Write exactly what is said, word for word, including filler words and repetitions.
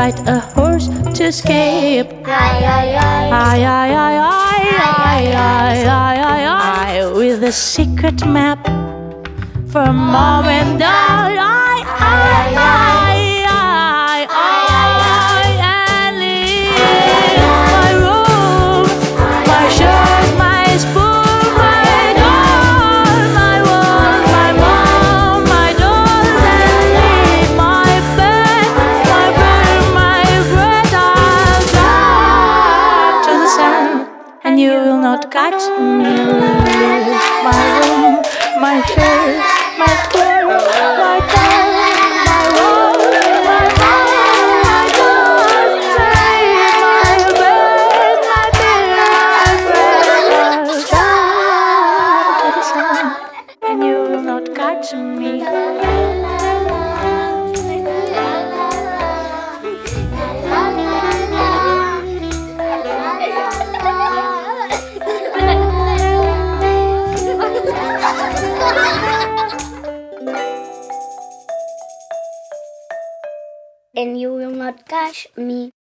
ride a horse to escape. Aye, aye, aye. Aye, aye, aye, aye, aye, aye, aye, aye, aye, with a secret map for mom and dad. Aye, aye, aye, aye, aye, and leave my room, my shirt, my spoon, my doll, my wall, my mom, my dolls, and leave my bed, my bed, my bread. I'll drop to the sand, and you will not catch me. My room, my shirt, my spoon, my doll, my wall, my mom, my dolls, and my bed, my bed, my bread. I'll drop to the sand, and you will not catch me. And you will not catch me.